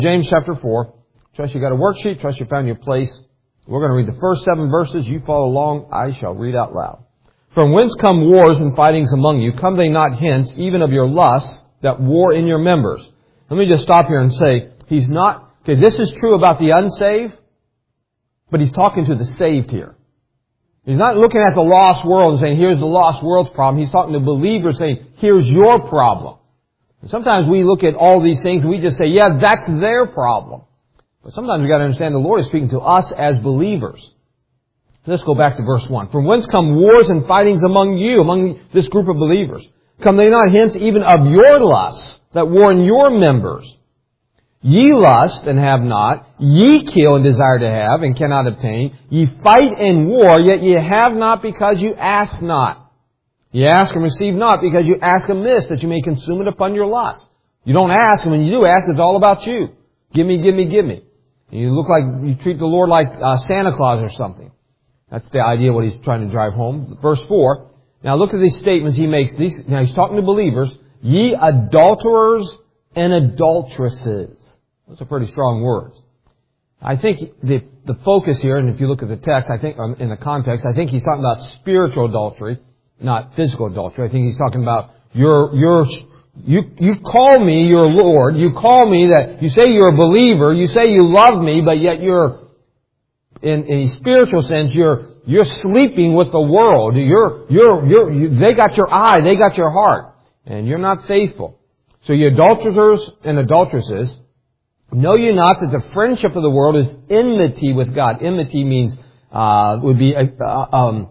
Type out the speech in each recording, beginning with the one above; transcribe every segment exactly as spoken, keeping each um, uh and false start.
James chapter four. Trust you got a worksheet. Trust you found your place. We're going to read the first seven verses. You follow along. I shall read out loud. From whence come wars and fightings among you? Come they not hence, even of your lusts that war in your members? Let me just stop here and say, he's not, okay, this is true about the unsaved, but he's talking to the saved here. He's not looking at the lost world and saying, here's the lost world's problem. He's talking to believers saying, here's your problem. And sometimes we look at all these things and we just say, yeah, that's their problem. But sometimes we've got to understand the Lord is speaking to us as believers. Let's go back to verse one. From whence come wars and fightings among you, among this group of believers? Come they not hence even of your lusts that war in your members? Ye lust and have not, ye kill and desire to have and cannot obtain. Ye fight and war, yet ye have not because you ask not. Ye ask and receive not because you ask amiss, that you may consume it upon your lust. You don't ask, and when you do ask, it's all about you. Give me, give me, give me. And you look like you treat the Lord like uh, Santa Claus or something. That's the idea what he's trying to drive home. Verse four. Now look at these statements he makes. These, now he's talking to believers. Ye adulterers and adulteresses. Those are pretty strong words. I think the the focus here, and if you look at the text, I think um, in the context, I think he's talking about spiritual adultery, not physical adultery. I think he's talking about your your you you call me your Lord. You call me that you say you're a believer. You say you love me, but yet you're in, in a spiritual sense you're you're sleeping with the world. You're you're you're you, they got your eye, they got your heart, and you're not faithful. So you adulterers and adulteresses. Know you not that the friendship of the world is enmity with God? Enmity means, uh, would be, uh, um,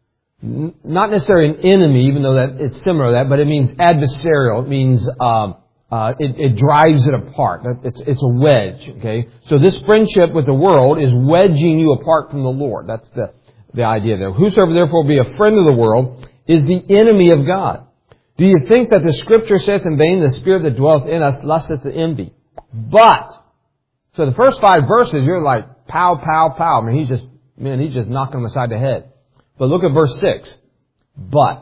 not necessarily an enemy, even though that it's similar to that, but it means adversarial. It means, um, uh, it, it drives it apart. It's, it's a wedge, okay? So this friendship with the world is wedging you apart from the Lord. That's the, the idea there. Whosoever therefore be a friend of the world is the enemy of God. Do you think that the Scripture saith in vain, the Spirit that dwelleth in us lusteth to envy? But, so the first five verses, you're like, pow, pow, pow. I mean, he's just, man, he's just knocking them aside the head. But look at verse six. But,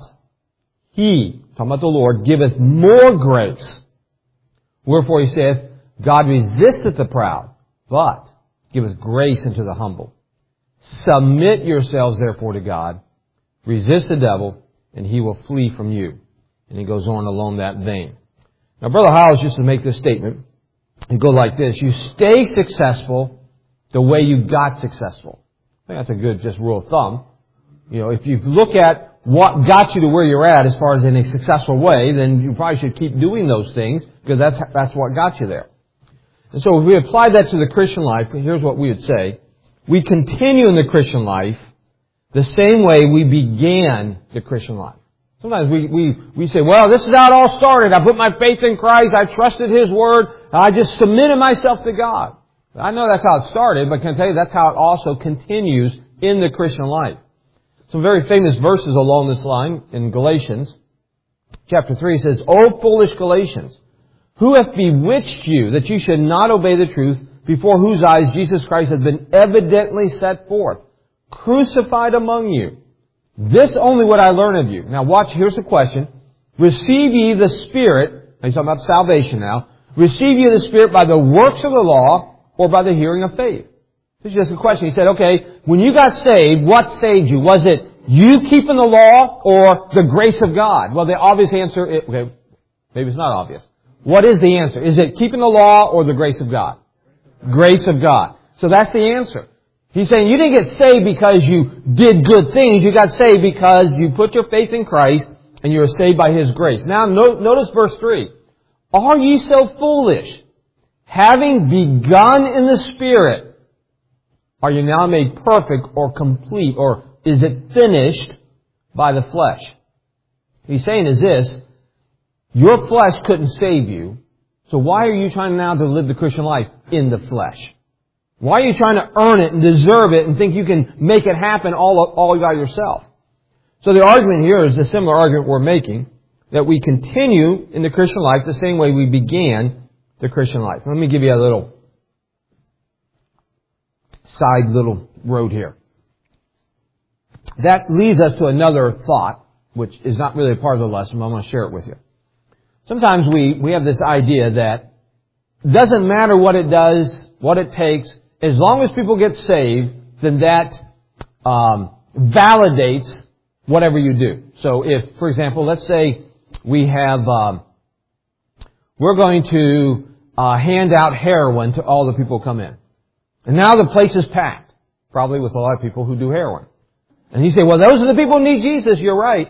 he, talking about the Lord, giveth more grace. Wherefore he saith, God resisteth the proud, but giveth grace unto the humble. Submit yourselves therefore to God. Resist the devil, and he will flee from you. And he goes on along that vein. Now, Brother Howells used to make this statement. You go like this. You stay successful the way you got successful. I think that's a good just rule of thumb. You know, if you look at what got you to where you're at as far as in a successful way, then you probably should keep doing those things because that's, that's what got you there. And so if we apply that to the Christian life, here's what we would say. We continue in the Christian life the same way we began the Christian life. Sometimes we, we, we say, well, this is how it all started. I put my faith in Christ. I trusted His Word. I just submitted myself to God. I know that's how it started, but can I tell you that's how it also continues in the Christian life. Some very famous verses along this line in Galatians. Chapter three says, O foolish Galatians, who hath bewitched you that you should not obey the truth, before whose eyes Jesus Christ hath been evidently set forth, crucified among you? This only would I learn of you. Now watch, here's the question. Receive ye the Spirit, he's talking about salvation now. Receive ye the Spirit by the works of the law or by the hearing of faith? This is just a question. He said, okay, when you got saved, what saved you? Was it you keeping the law or the grace of God? Well, the obvious answer, is, okay, maybe it's not obvious. What is the answer? Is it keeping the law or the grace of God? Grace of God. So that's the answer. He's saying you didn't get saved because you did good things. You got saved because you put your faith in Christ and you were saved by His grace. Now notice verse three. Are ye so foolish? Having begun in the Spirit, are you now made perfect or complete, or is it finished by the flesh? He's saying is this, your flesh couldn't save you, so why are you trying now to live the Christian life in the flesh? Why are you trying to earn it and deserve it and think you can make it happen all, all by yourself? So the argument here is a similar argument we're making, that we continue in the Christian life the same way we began the Christian life. Let me give you a little side little road here. That leads us to another thought, which is not really a part of the lesson, but I'm going to share it with you. Sometimes we, we have this idea that doesn't matter what it does, what it takes. As long as people get saved, then that um, validates whatever you do. So if, for example, let's say we have, um, we're going to uh, hand out heroin to all the people who come in. And now the place is packed, probably with a lot of people who do heroin. And you say, well, those are the people who need Jesus. You're right.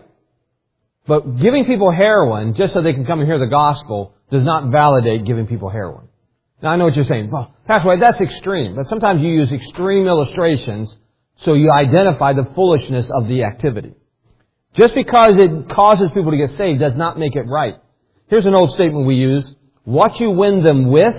But giving people heroin just so they can come and hear the gospel does not validate giving people heroin. Now, I know what you're saying. Well, Pastor White, that's extreme. But sometimes you use extreme illustrations so you identify the foolishness of the activity. Just because it causes people to get saved does not make it right. Here's an old statement we use. What you win them with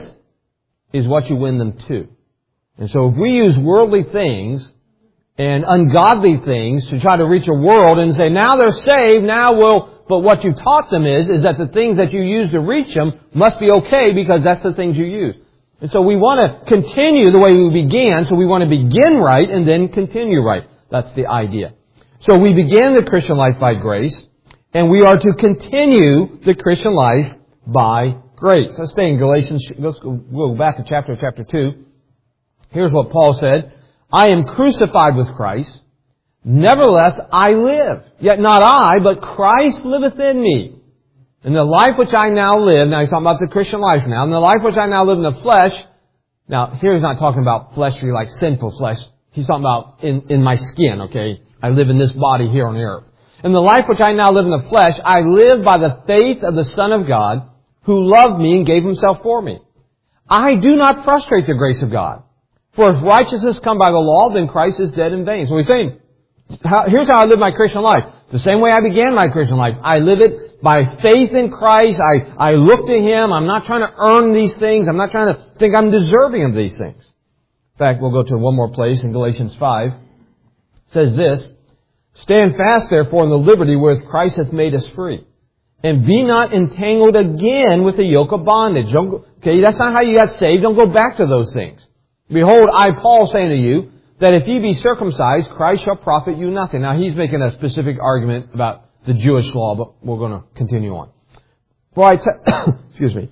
is what you win them to. And so if we use worldly things and ungodly things to try to reach a world and say, now they're saved, now we'll... But what you taught them is, is that the things that you use to reach them must be okay because that's the things you use. And so we want to continue the way we began, so we want to begin right and then continue right. That's the idea. So we began the Christian life by grace, and we are to continue the Christian life by grace. Let's stay in Galatians. Let's go, we'll go back to chapter, chapter two. Here's what Paul said. I am crucified with Christ. Nevertheless, I live. Yet not I, but Christ liveth in me. And the life which I now live, now he's talking about the Christian life now, and the life which I now live in the flesh, now here he's not talking about fleshly like sinful flesh. He's talking about in, in my skin, okay? I live in this body here on earth. And the life which I now live in the flesh, I live by the faith of the Son of God, who loved me and gave himself for me. I do not frustrate the grace of God. For if righteousness come by the law, then Christ is dead in vain. So he's saying, How, here's how I live my Christian life. The same way I began my Christian life. I live it by faith in Christ. I, I look to Him. I'm not trying to earn these things. I'm not trying to think I'm deserving of these things. In fact, we'll go to one more place in Galatians five. It says this, stand fast therefore in the liberty wherewith Christ hath made us free. And be not entangled again with the yoke of bondage. Don't go, okay, that's not how you got saved. Don't go back to those things. Behold, I, Paul, saying to you, that if ye be circumcised, Christ shall profit you nothing. Now, he's making a specific argument about the Jewish law, but we're going to continue on. For I, te- excuse me.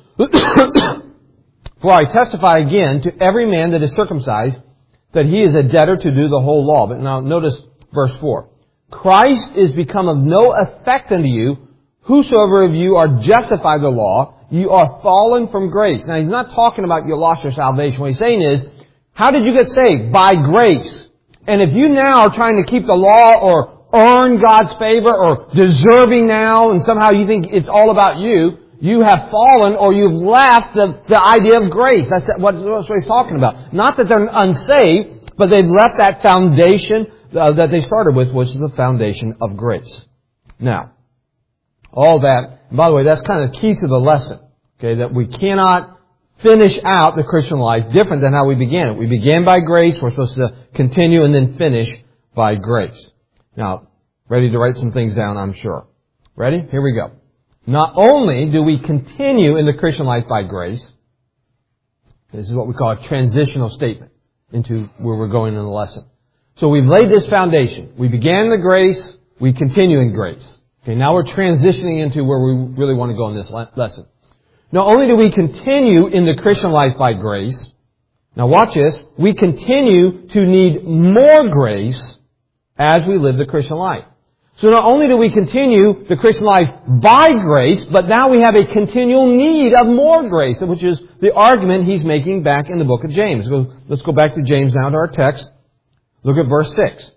For I testify again to every man that is circumcised, that he is a debtor to do the whole law. But now, notice verse four. Christ is become of no effect unto you, whosoever of you are justified by the law, you are fallen from grace. Now, he's not talking about you lost your salvation. What he's saying is, how did you get saved? By grace. And if you now are trying to keep the law or earn God's favor or deserving now and somehow you think it's all about you, you have fallen or you've left the, the idea of grace. That's what, that's what he's talking about. Not that they're unsaved, but they've left that foundation uh, that they started with, which is the foundation of grace. Now, all that, and by the way, that's kind of key to the lesson. Okay, that we cannot finish out the Christian life different than how we began it. We began by grace. We're supposed to continue and then finish by grace. Now, ready to write some things down, I'm sure. Ready? Here we go. Not only do we continue in the Christian life by grace, this is what we call a transitional statement into where we're going in the lesson. So we've laid this foundation. We began in the grace. We continue in grace. Okay, now we're transitioning into where we really want to go in this lesson. Not only do we continue in the Christian life by grace, now watch this, we continue to need more grace as we live the Christian life. So not only do we continue the Christian life by grace, but now we have a continual need of more grace, which is the argument he's making back in the book of James. Let's go back to James now to our text. Look at verse six.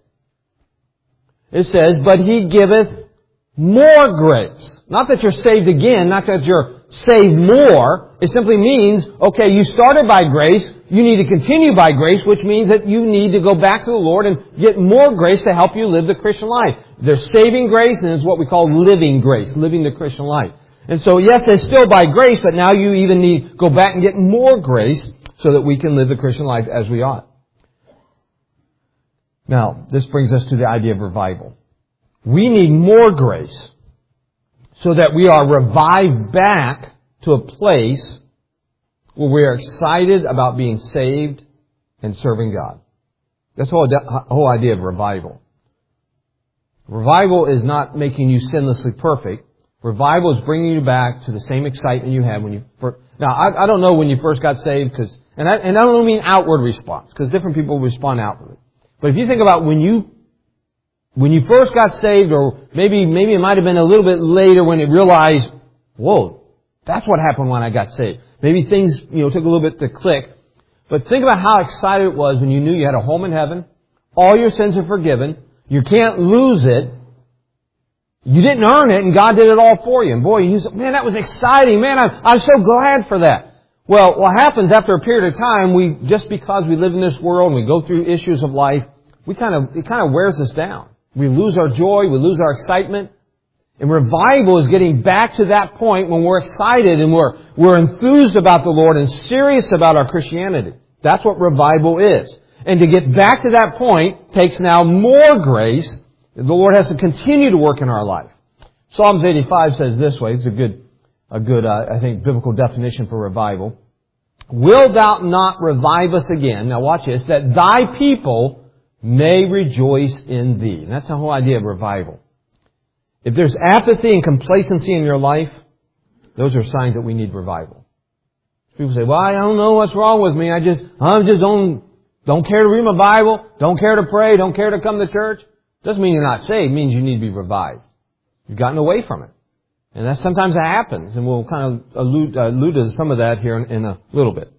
It says, but he giveth more grace. Not that you're saved again, not that you're saved more. It simply means, okay, you started by grace, you need to continue by grace, which means that you need to go back to the Lord and get more grace to help you live the Christian life. There's saving grace and it's what we call living grace, living the Christian life. And so, yes, it's still by grace, but now you even need to go back and get more grace so that we can live the Christian life as we ought. Now, this brings us to the idea of revival. We need more grace so that we are revived back to a place where we are excited about being saved and serving God. That's the whole, whole idea of revival. Revival is not making you sinlessly perfect. Revival is bringing you back to the same excitement you had when you first... Now, I, I don't know when you first got saved, because, and I, and I don't mean outward response, because different people respond outwardly. But if you think about when you, when you first got saved, or maybe, maybe it might have been a little bit later when you realized, whoa, that's what happened when I got saved. Maybe things, you know, took a little bit to click. But think about how excited it was when you knew you had a home in heaven. All your sins are forgiven. You can't lose it. You didn't earn it, and God did it all for you. And boy, you said, man, that was exciting. Man, I'm, I'm so glad for that. Well, what happens after a period of time, we, just because we live in this world and we go through issues of life, we kind of, it kind of wears us down. We lose our joy, we lose our excitement. And revival is getting back to that point when we're excited and we're, we're enthused about the Lord and serious about our Christianity. That's what revival is. And to get back to that point takes now more grace. The Lord has to continue to work in our life. Psalms eighty-five says this way. It's a good, a good, uh, I think, biblical definition for revival. Will thou not revive us again? Now watch this. That thy people may rejoice in thee. And that's the whole idea of revival. If there's apathy and complacency in your life, those are signs that we need revival. People say, well, I don't know what's wrong with me. I just, I just don't, don't care to read my Bible. Don't care to pray. Don't care to come to church. Doesn't mean you're not saved. It means you need to be revived. You've gotten away from it. And that sometimes that happens. And we'll kind of allude, uh, allude to some of that here in, in a little bit.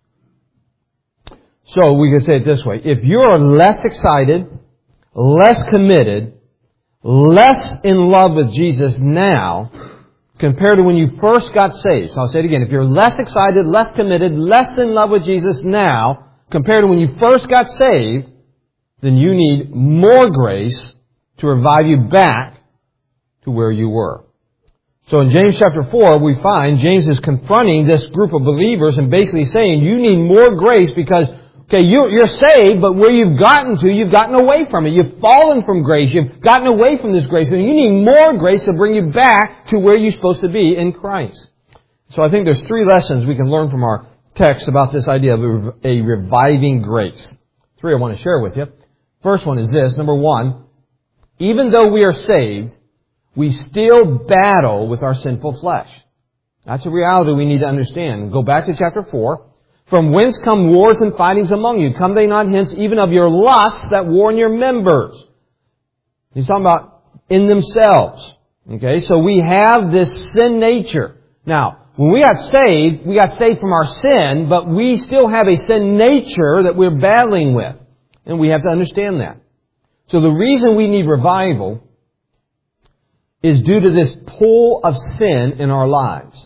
So we can say it this way. If you're less excited, less committed, less in love with Jesus now compared to when you first got saved. So I'll say it again. If you're less excited, less committed, less in love with Jesus now compared to when you first got saved, then you need more grace to revive you back to where you were. So in James chapter four, we find James is confronting this group of believers and basically saying, you need more grace because, okay, you're, you're saved, but where you've gotten to, you've gotten away from it. You've fallen from grace. You've gotten away from this grace. And you need more grace to bring you back to where you're supposed to be in Christ. So I think there's three lessons we can learn from our text about this idea of a reviving grace. Three I want to share with you. First one is this. Number one, even though we are saved, we still battle with our sinful flesh. That's a reality we need to understand. Go back to chapter four. From whence come wars and fightings among you? Come they not hence even of your lusts that war in your members? He's talking about in themselves. Okay, so we have this sin nature. Now, when we got saved, we got saved from our sin, but we still have a sin nature that we're battling with. And we have to understand that. So the reason we need revival is due to this pull of sin in our lives.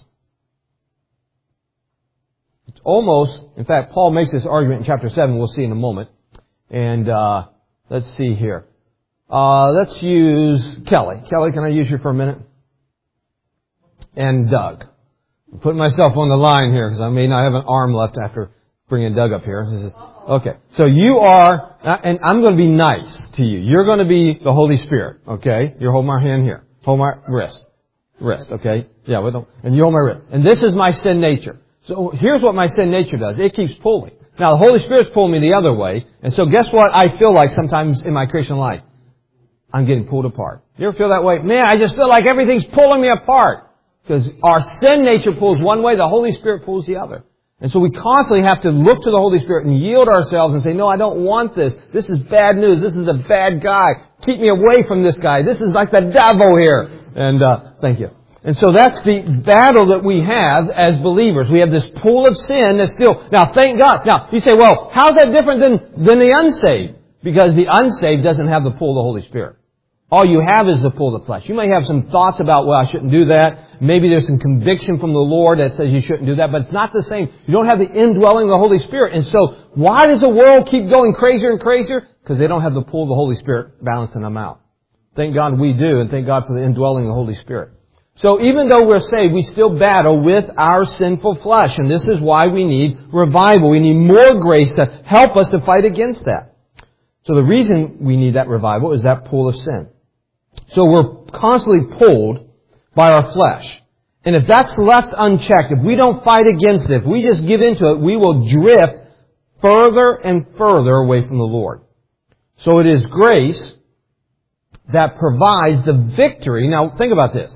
It's almost, in fact, Paul makes this argument in chapter seven, we'll see in a moment. And uh let's see here. Uh let's use Kelly. Kelly, can I use you for a minute? And Doug. I'm putting myself on the line here because I may not have an arm left after bringing Doug up here. This is, okay. So you are, and I'm going to be nice to you. You're going to be the Holy Spirit. Okay? You're holding my hand here. Hold my wrist. Wrist. Okay? Yeah. With them, and you hold my wrist. And this is my sin nature. So here's what my sin nature does. It keeps pulling. Now the Holy Spirit's pulling me the other way. And so guess what I feel like sometimes in my Christian life? I'm getting pulled apart. You ever feel that way? Man, I just feel like everything's pulling me apart. Because our sin nature pulls one way, the Holy Spirit pulls the other. And so we constantly have to look to the Holy Spirit and yield ourselves and say, no, I don't want this. This is bad news. This is a bad guy. Keep me away from this guy. This is like the devil here. And, uh, thank you. And so that's the battle that we have as believers. We have this pool of sin that's still, now thank God. Now, you say, well, how's that different than, than the unsaved? Because the unsaved doesn't have the pull of the Holy Spirit. All you have is the pull of the flesh. You may have some thoughts about, well, I shouldn't do that. Maybe there's some conviction from the Lord that says you shouldn't do that, but it's not the same. You don't have the indwelling of the Holy Spirit. And so, why does the world keep going crazier and crazier? Because they don't have the pull of the Holy Spirit balancing them out. Thank God we do, and thank God for the indwelling of the Holy Spirit. So even though we're saved, we still battle with our sinful flesh. And this is why we need revival. We need more grace to help us to fight against that. So the reason we need that revival is that pull of sin. So we're constantly pulled by our flesh. And if that's left unchecked, if we don't fight against it, if we just give into it, we will drift further and further away from the Lord. So it is grace that provides the victory. Now think about this.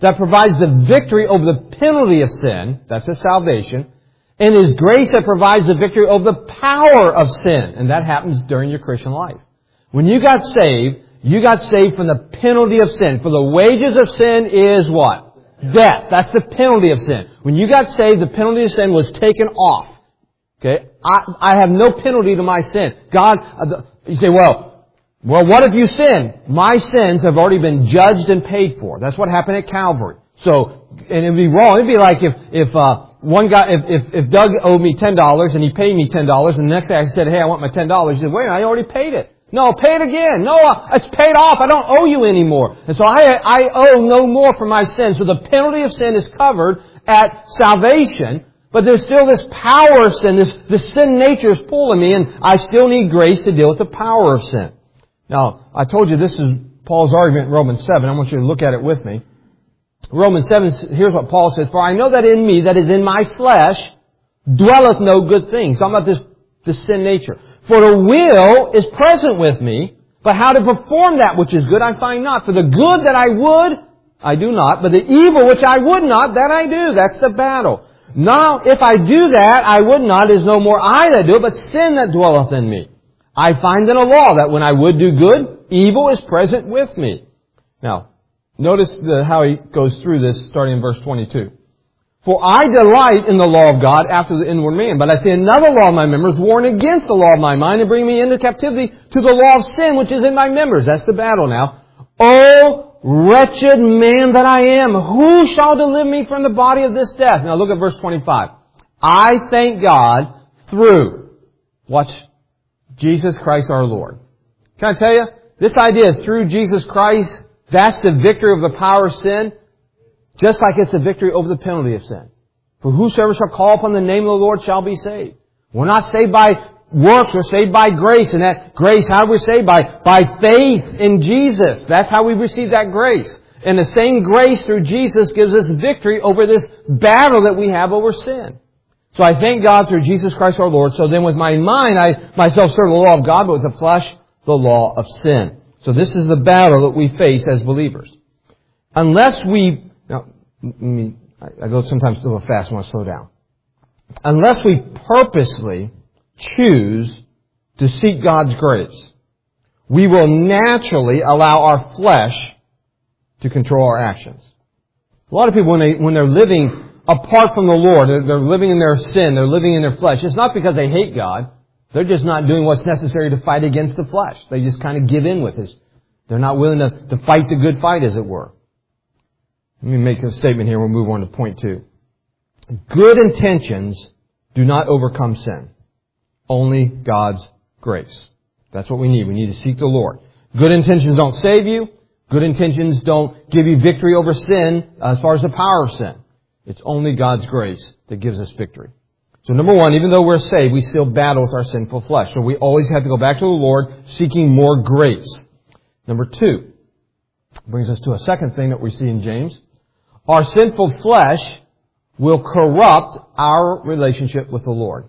that provides the victory over the penalty of sin. That's His salvation. And His grace that provides the victory over the power of sin. And that happens during your Christian life. When you got saved, you got saved from the penalty of sin. For the wages of sin is what? Death. That's the penalty of sin. When you got saved, the penalty of sin was taken off. Okay? I, I have no penalty to my sin. God, you say, well, well, what if you sin? My sins have already been judged and paid for. That's what happened at Calvary. So, and it'd be wrong. It'd be like if, if, uh, one guy, if, if, if Doug owed me ten dollars and he paid me ten dollars and the next day I said, hey, I want my ten dollars. He said, wait, I already paid it. No, pay it again. No, it's paid off. I don't owe you anymore. And so I, I owe no more for my sin. So the penalty of sin is covered at salvation, but there's still this power of sin. This, this sin nature is pulling me, and I still need grace to deal with the power of sin. Now, I told you this is Paul's argument in Romans seven. I want you to look at it with me. Romans seven, here's what Paul says, for I know that in me, that is in my flesh, dwelleth no good thing. Talking about this, this sin nature. For the will is present with me, but how to perform that which is good I find not. For the good that I would, I do not, but the evil which I would not, that I do. That's the battle. Now, if I do that, I would not, is no more I that do it, but sin that dwelleth in me. I find in a law that when I would do good, evil is present with me. Now, notice the, how he goes through this starting in verse twenty-two. For I delight in the law of God after the inward man, but I see another law of my members warring against the law of my mind and bring me into captivity to the law of sin which is in my members. That's the battle now. O wretched man that I am, who shall deliver me from the body of this death? Now look at verse twenty-five. I thank God through, watch, Jesus Christ our Lord. Can I tell you, this idea through Jesus Christ, that's the victory of the power of sin. Just like it's a victory over the penalty of sin. For whosoever shall call upon the name of the Lord shall be saved. We're not saved by works, we're saved by grace. And that grace, how are we saved? By, by faith in Jesus. That's how we receive that grace. And the same grace through Jesus gives us victory over this battle that we have over sin. So I thank God through Jesus Christ our Lord. So then with my mind, I myself serve the law of God, but with the flesh, the law of sin. So this is the battle that we face as believers. Unless we... Now, I go sometimes a little fast. I want to slow down. Unless we purposely choose to seek God's grace, we will naturally allow our flesh to control our actions. A lot of people, when they when they're living apart from the Lord, they're, they're living in their sin, they're living in their flesh. It's not because they hate God. They're just not doing what's necessary to fight against the flesh. They just kind of give in with it. They're not willing to, to fight the good fight, as it were. Let me make a statement here. We'll move on to point two. Good intentions do not overcome sin. Only God's grace. That's what we need. We need to seek the Lord. Good intentions don't save you. Good intentions don't give you victory over sin as far as the power of sin. It's only God's grace that gives us victory. So number one, even though we're saved, we still battle with our sinful flesh. So we always have to go back to the Lord seeking more grace. Number two, brings us to a second thing that we see in James. Our sinful flesh will corrupt our relationship with the Lord.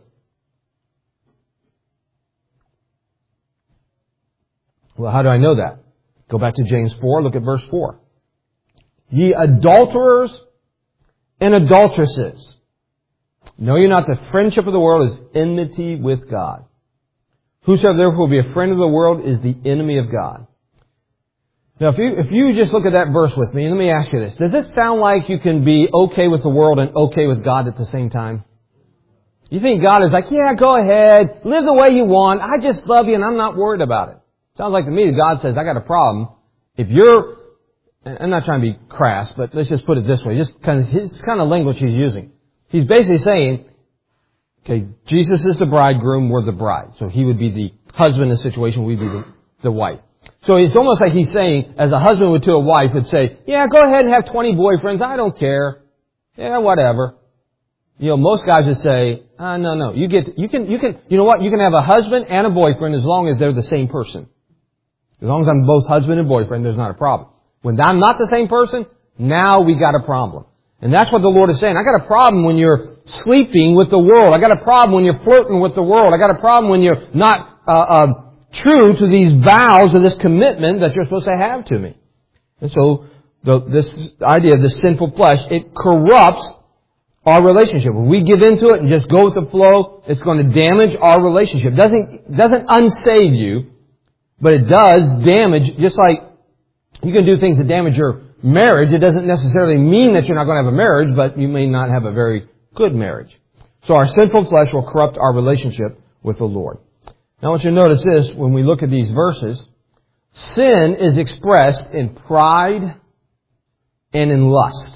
Well, how do I know that? Go back to James four, look at verse four. Ye adulterers and adulteresses, know ye not the friendship of the world is enmity with God? Whosoever therefore will be a friend of the world is the enemy of God. Now, if you, if you just look at that verse with me, let me ask you this. Does it sound like you can be okay with the world and okay with God at the same time? You think God is like, yeah, go ahead, live the way you want, I just love you and I'm not worried about it. Sounds like to me that God says, I got a problem. If you're, I'm not trying to be crass, but let's just put it this way, just kind of, his kind of language he's using. He's basically saying, okay, Jesus is the bridegroom, we're the bride. So he would be the husband in the situation, we'd be the, the wife. So it's almost like he's saying, as a husband would to a wife, would say, yeah, go ahead and have twenty boyfriends. I don't care. Yeah, whatever. You know, most guys would say, ah, no, no. You get, you can, you can, you know what? You can have a husband and a boyfriend as long as they're the same person. As long as I'm both husband and boyfriend, there's not a problem. When I'm not the same person, now we got a problem. And that's what the Lord is saying. I got a problem when you're sleeping with the world. I got a problem when you're flirting with the world. I got a problem when you're not, uh, uh, true to these vows or this commitment that you're supposed to have to me. And so the, this idea of the sinful flesh, it corrupts our relationship. When we give into it and just go with the flow, it's going to damage our relationship. It doesn't, doesn't unsave you, but it does damage, just like you can do things that damage your marriage. It doesn't necessarily mean that you're not going to have a marriage, but you may not have a very good marriage. So our sinful flesh will corrupt our relationship with the Lord. Now I want you to notice this when we look at these verses. Sin is expressed in pride and in lust.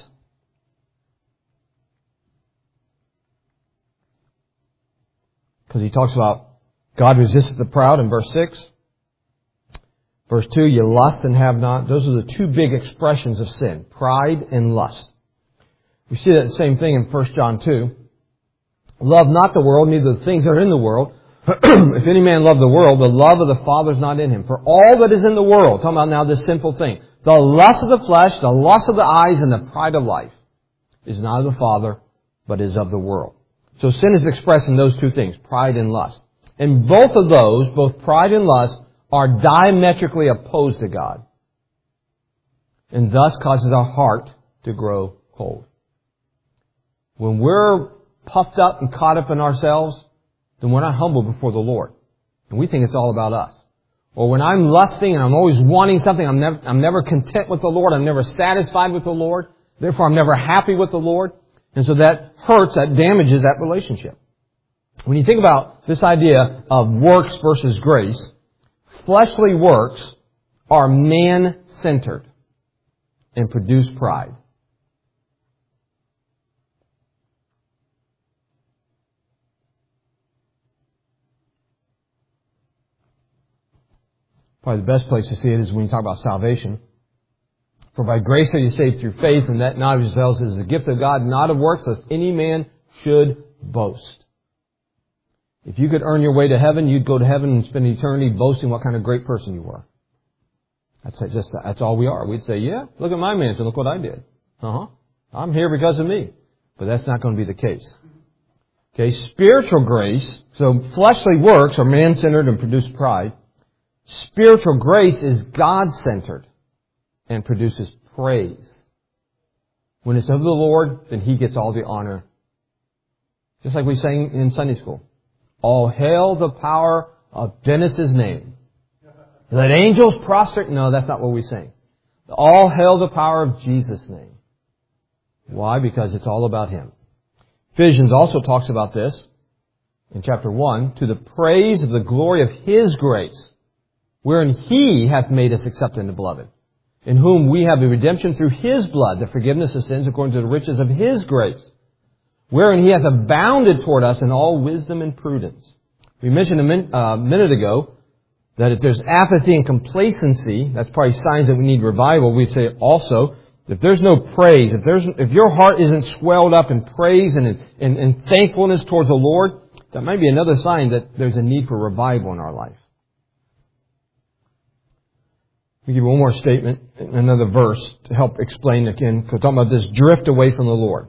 Because he talks about God resists the proud in verse six. Verse two, you lust and have not. Those are the two big expressions of sin, pride and lust. We see that the same thing in First John two. Love not the world, neither the things that are in the world. If any man love the world, the love of the Father is not in him. For all that is in the world, talking about now this sinful thing, the lust of the flesh, the lust of the eyes, and the pride of life is not of the Father, but is of the world. So sin is expressed in those two things, pride and lust. And both of those, both pride and lust, are diametrically opposed to God. And thus causes our heart to grow cold. When we're puffed up and caught up in ourselves, then we're not humble before the Lord. And we think it's all about us. Or when I'm lusting and I'm always wanting something, I'm never, I'm never content with the Lord, I'm never satisfied with the Lord, therefore I'm never happy with the Lord. And so that hurts, that damages that relationship. When you think about this idea of works versus grace, fleshly works are man-centered and produce pride. Probably the best place to see it is when you talk about salvation. For by grace are you saved through faith, and that not of yourselves is the gift of God, not of works, lest any man should boast. If you could earn your way to heaven, you'd go to heaven and spend eternity boasting what kind of great person you were. That's just, that's all we are. We'd say, yeah, look at my mansion, look what I did. Uh-huh. I'm here because of me. But that's not going to be the case. Okay, spiritual grace, so fleshly works are man-centered and produce pride. Spiritual grace is God-centered and produces praise. When it's of the Lord, then He gets all the honor. Just like we sang in Sunday school. All hail the power of Dennis's name. Let angels prostrate. No, that's not what we sing. All hail the power of Jesus' name. Why? Because it's all about Him. Ephesians also talks about this in chapter one. To the praise of the glory of His grace, wherein He hath made us accepted in the beloved, in whom we have a redemption through His blood, the forgiveness of sins according to the riches of His grace, wherein He hath abounded toward us in all wisdom and prudence. We mentioned a min- uh, minute ago that if there's apathy and complacency, that's probably signs that we need revival. We say also, if there's no praise, if there's if your heart isn't swelled up in praise and in, in thankfulness towards the Lord, that might be another sign that there's a need for revival in our life. Let me give you one more statement, another verse to help explain again. We're talking about this drift away from the Lord.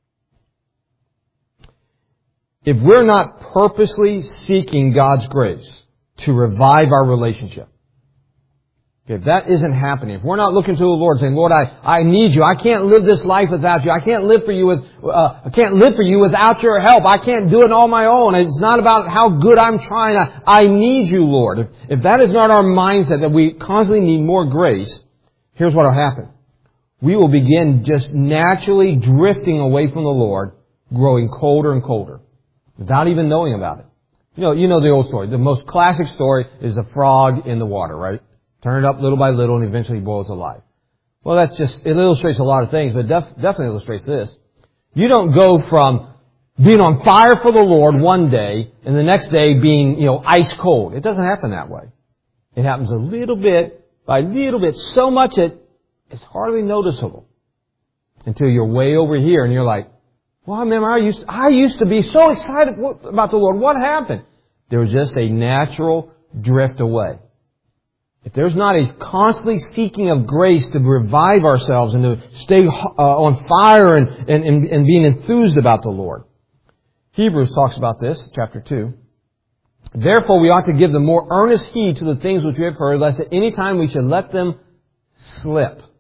If we're not purposely seeking God's grace to revive our relationship, if that isn't happening, if we're not looking to the Lord saying, Lord, I, I need you. I can't live this life without you. I can't live for you with, uh, I can't live for you without your help. I can't do it on my own. It's not about how good I'm trying. I, I need you, Lord. If, if that is not our mindset, that we constantly need more grace, here's what will happen. We will begin just naturally drifting away from the Lord, growing colder and colder, without even knowing about it. You know, you know the old story. The most classic story is the frog in the water, right? Turn it up little by little and eventually boils alive. Well, that's just, it illustrates a lot of things, but def- definitely illustrates this. You don't go from being on fire for the Lord one day and the next day being, you know, ice cold. It doesn't happen that way. It happens a little bit by little bit, so much that it's hardly noticeable until you're way over here and you're like, well, I remember I used, I used to be so excited about the Lord. What happened? There was just a natural drift away. If there's not a constantly seeking of grace to revive ourselves and to stay uh, on fire and, and, and, and being enthused about the Lord. Hebrews talks about this, chapter two. Therefore we ought to give the more earnest heed to the things which we have heard, lest at any time we should let them slip.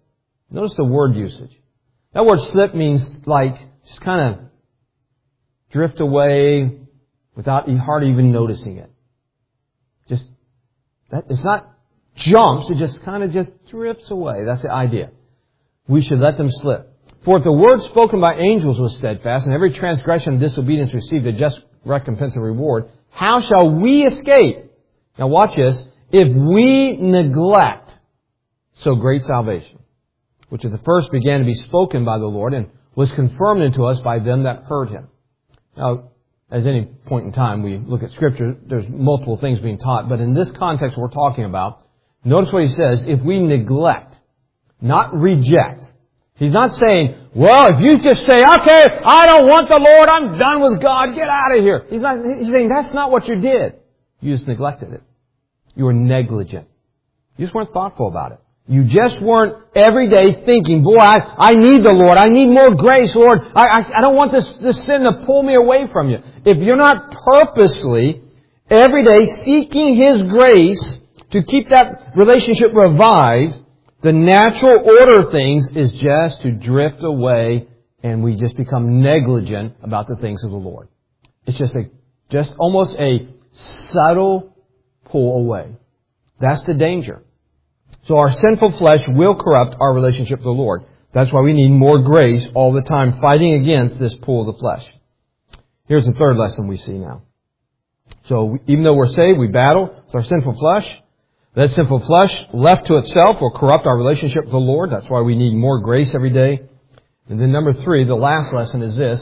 Notice the word usage. That word slip means like just kind of drift away without hardly even noticing it. Just, that, it's not jumps, it just kind of just drifts away. That's the idea. We should let them slip. For if the word spoken by angels was steadfast, and every transgression and disobedience received a just recompense and reward, how shall we escape? Now watch this. If we neglect so great salvation, which at the first began to be spoken by the Lord and was confirmed unto us by them that heard Him. Now, at any point in time we look at Scripture, there's multiple things being taught, but in this context we're talking about, notice what he says, if we neglect, not reject. He's not saying, well, if you just say, okay, I don't want the Lord, I'm done with God, get out of here. He's not, he's saying that's not what you did. You just neglected it. You were negligent. You just weren't thoughtful about it. You just weren't every day thinking, boy, I, I need the Lord. I need more grace, Lord. I, I, I don't want this, this sin to pull me away from you. If you're not purposely every day seeking His grace to keep that relationship revived, the natural order of things is just to drift away and we just become negligent about the things of the Lord. It's just a, just almost a subtle pull away. That's the danger. So our sinful flesh will corrupt our relationship with the Lord. That's why we need more grace all the time, fighting against this pull of the flesh. Here's the third lesson we see now. So even though we're saved, we battle with our sinful flesh. That sinful flesh, left to itself, will corrupt our relationship with the Lord. That's why we need more grace every day. And then number three, the last lesson is this.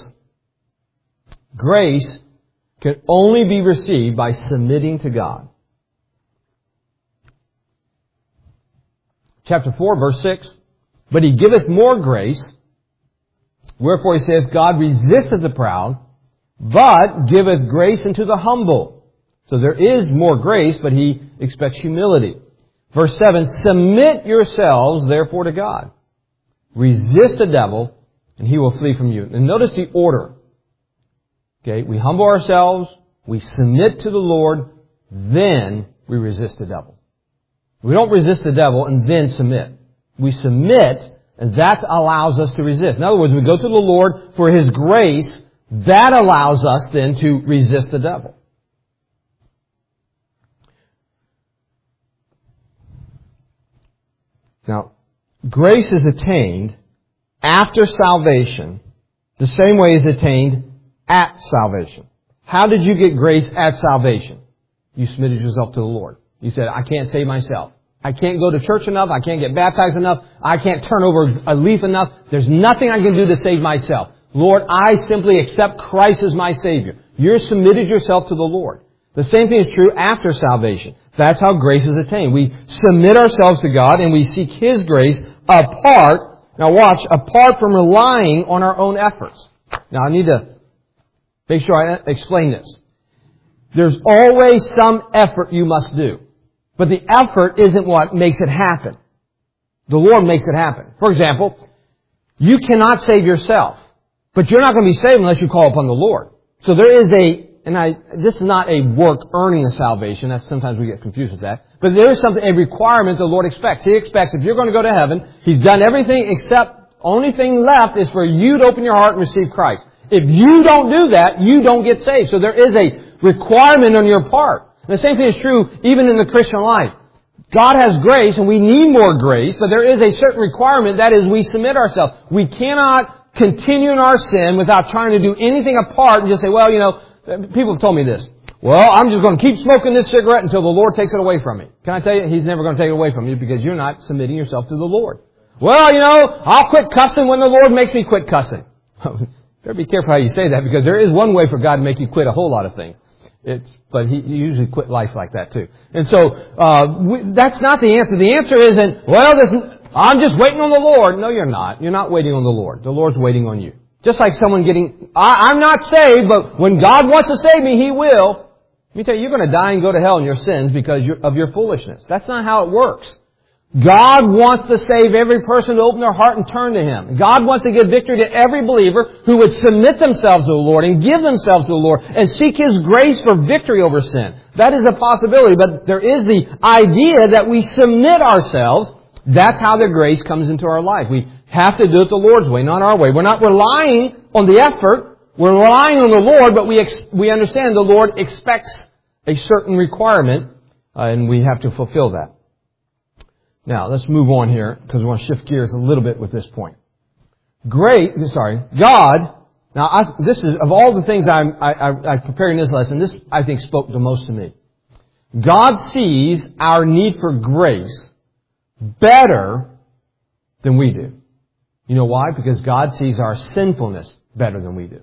Grace can only be received by submitting to God. Chapter four, verse six. But He giveth more grace. Wherefore He saith, God resisteth the proud, but giveth grace unto the humble. So there is more grace, but He expects humility. Verse seven, submit yourselves therefore to God. Resist the devil, and he will flee from you. And notice the order. Okay, we humble ourselves, we submit to the Lord, then we resist the devil. We don't resist the devil and then submit. We submit, and that allows us to resist. In other words, we go to the Lord for His grace. That allows us then to resist the devil. Now, grace is attained after salvation the same way as attained at salvation. How did you get grace at salvation? You submitted yourself to the Lord. You said, I can't save myself. I can't go to church enough. I can't get baptized enough. I can't turn over a leaf enough. There's nothing I can do to save myself. Lord, I simply accept Christ as my Savior. You're submitted yourself to the Lord. The same thing is true after salvation. That's how grace is attained. We submit ourselves to God and we seek His grace apart, now watch, apart from relying on our own efforts. Now I need to make sure I explain this. There's always some effort you must do. But the effort isn't what makes it happen. The Lord makes it happen. For example, you cannot save yourself. But you're not going to be saved unless you call upon the Lord. So there is a, and I, this is not a work earning a salvation. That's sometimes we get confused with that. But there is something, a requirement the Lord expects. He expects if you're going to go to heaven, He's done everything except only thing left is for you to open your heart and receive Christ. If you don't do that, you don't get saved. So there is a requirement on your part. And the same thing is true even in the Christian life. God has grace and we need more grace, but there is a certain requirement. That is, we submit ourselves. We cannot continue in our sin without trying to do anything apart and just say, well, you know, people have told me this. Well, I'm just going to keep smoking this cigarette until the Lord takes it away from me. Can I tell you, He's never going to take it away from you because you're not submitting yourself to the Lord. Well, you know, I'll quit cussing when the Lord makes me quit cussing. Better be careful how you say that because there is one way for God to make you quit a whole lot of things. It's, but He you usually quit life like that too. And so, uh, we, that's not the answer. The answer isn't, well, this, I'm just waiting on the Lord. No, you're not. You're not waiting on the Lord. The Lord's waiting on you. Just like someone getting, I, I'm not saved, but when God wants to save me, He will. Let me tell you, you're going to die and go to hell in your sins because you're, of your foolishness. That's not how it works. God wants to save every person to open their heart and turn to Him. God wants to give victory to every believer who would submit themselves to the Lord and give themselves to the Lord and seek His grace for victory over sin. That is a possibility, but there is the idea that we submit ourselves. That's how the grace comes into our life. We have to do it the Lord's way, not our way. We're not relying on the effort. We're relying on the Lord, but we ex- we understand the Lord expects a certain requirement, uh, and we have to fulfill that. Now, let's move on here, because we want to shift gears a little bit with this point. Great, sorry, God, now I, this is, of all the things I'm, I, I, I prepared in this lesson, this I think spoke the most to me. God sees our need for grace better than we do. You know why? Because God sees our sinfulness better than we do.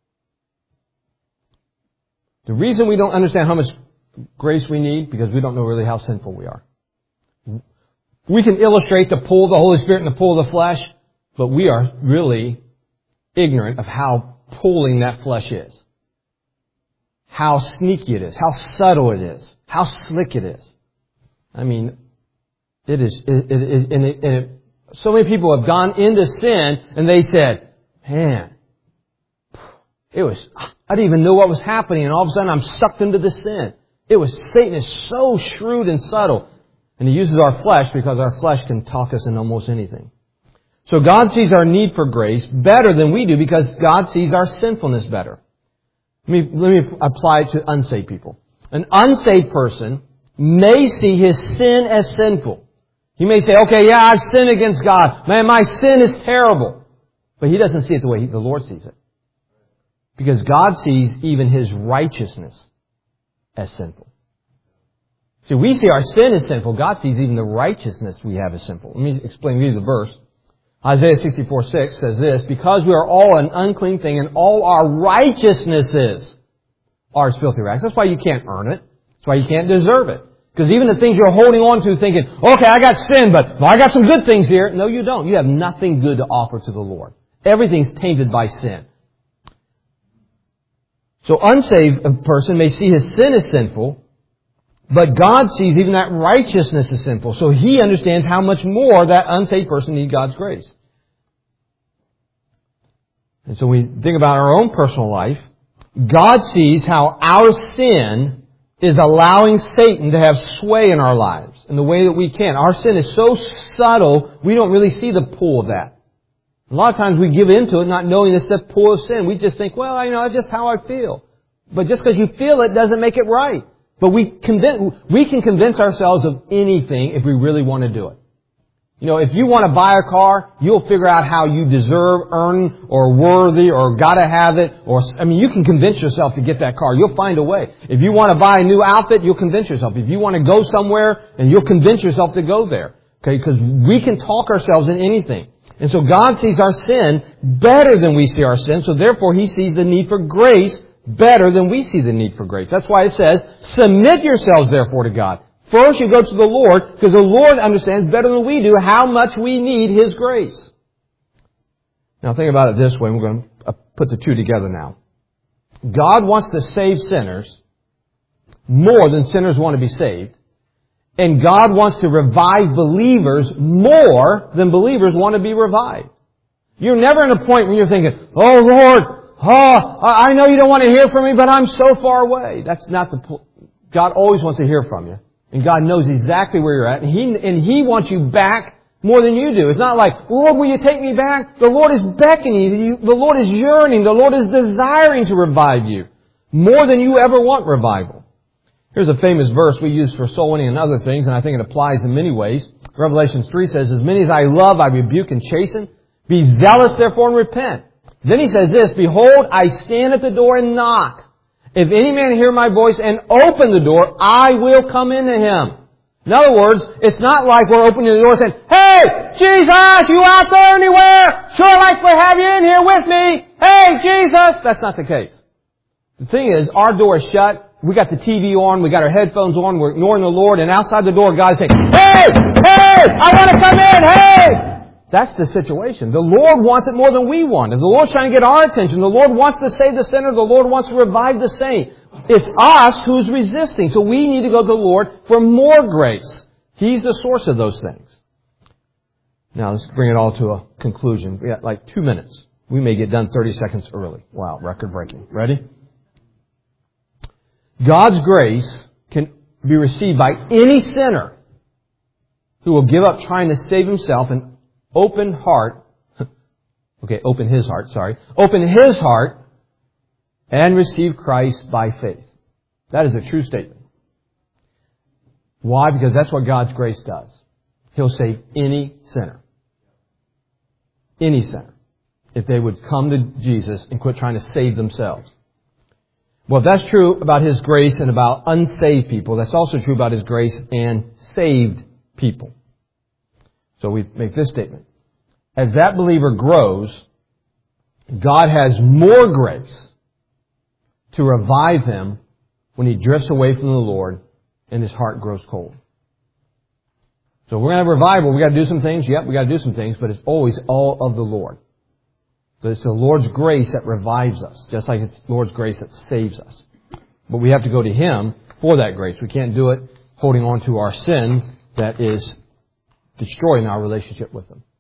The reason we don't understand how much grace we need, because we don't know really how sinful we are. We can illustrate the pull of the Holy Spirit and the pull of the flesh, but we are really ignorant of how pulling that flesh is. How sneaky it is, how subtle it is, how slick it is. I mean, it is, it, it, it, and, it, and it, so many people have gone into sin and they said, man, it was, I didn't even know what was happening, and all of a sudden I'm sucked into this sin. It was, Satan is so shrewd and subtle. And he uses our flesh because our flesh can talk us into almost anything. So God sees our need for grace better than we do because God sees our sinfulness better. Let me, let me apply it to unsaved people. An unsaved person may see his sin as sinful. He may say, okay, yeah, I've sinned against God. Man, my sin is terrible. But he doesn't see it the way the Lord sees it. Because God sees even his righteousness as sinful. See, we see our sin as sinful. God sees even the righteousness we have as sinful. Let me explain to you the verse. Isaiah sixty-four six says this, because we are all an unclean thing and all our righteousnesses are as filthy rags. That's why you can't earn it. That's why you can't deserve it. Because even the things you're holding on to thinking, okay, I got sin, but I got some good things here. No, you don't. You have nothing good to offer to the Lord. Everything's tainted by sin. So unsaved person may see his sin as sinful, but God sees even that righteousness as sinful. So He understands how much more that unsaved person needs God's grace. And so when we think about our own personal life, God sees how our sin is allowing Satan to have sway in our lives in the way that we can. Our sin is so subtle, we don't really see the pull of that. A lot of times we give into it not knowing it's the pull of sin. We just think, well, you know, it's just how I feel. But just because you feel it doesn't make it right. But we convince, we can convince ourselves of anything if we really want to do it. You know, if you want to buy a car, you'll figure out how you deserve, earn, or worthy, or gotta have it, or, I mean, you can convince yourself to get that car. You'll find a way. If you want to buy a new outfit, you'll convince yourself. If you want to go somewhere, and you'll convince yourself to go there. Okay, because we can talk ourselves in anything. And so God sees our sin better than we see our sin, so therefore He sees the need for grace better than we see the need for grace. That's why it says, submit yourselves therefore to God. First you go to the Lord, because the Lord understands better than we do how much we need His grace. Now think about it this way, we're going to put the two together now. God wants to save sinners more than sinners want to be saved. And God wants to revive believers more than believers want to be revived. You're never in a point when you're thinking, oh Lord, oh, I know you don't want to hear from me, but I'm so far away. That's not the point. God always wants to hear from you. And God knows exactly where you're at. And He, and He wants you back more than you do. It's not like, Lord, will you take me back? The Lord is beckoning you. The Lord is yearning. The Lord is desiring to revive you more than you ever want revival. Here's a famous verse we use for soul winning and other things, and I think it applies in many ways. Revelation three says, as many as I love, I rebuke and chasten. Be zealous, therefore, and repent. Then He says this, behold, I stand at the door and knock. If any man hear my voice and open the door, I will come into him. In other words, it's not like we're opening the door saying, hey, Jesus, you out there anywhere? Sure like to have you in here with me. Hey, Jesus. That's not the case. The thing is, our door is shut. We got the T V on. We got our headphones on. We're ignoring the Lord. And outside the door, God's saying, hey, hey, I want to come in. Hey. That's the situation. The Lord wants it more than we want. If the Lord's trying to get our attention, the Lord wants to save the sinner. The Lord wants to revive the saint. It's us who's resisting. So we need to go to the Lord for more grace. He's the source of those things. Now let's bring it all to a conclusion. We got like two minutes. We may get done thirty seconds early. Wow, record breaking. Ready? God's grace can be received by any sinner who will give up trying to save himself and open heart, okay, open his heart, sorry, open his heart and receive Christ by faith. That is a true statement. Why? Because that's what God's grace does. He'll save any sinner. Any sinner. If they would come to Jesus and quit trying to save themselves. Well, if that's true about His grace and about unsaved people, that's also true about His grace and saved people. So we make this statement. As that believer grows, God has more grace to revive him when he drifts away from the Lord and his heart grows cold. So we're going to have revival. We've got to do some things. Yep, we've got to do some things, but it's always all of the Lord. So it's the Lord's grace that revives us, just like it's the Lord's grace that saves us. But we have to go to Him for that grace. We can't do it holding on to our sin that is destroying our relationship with Him.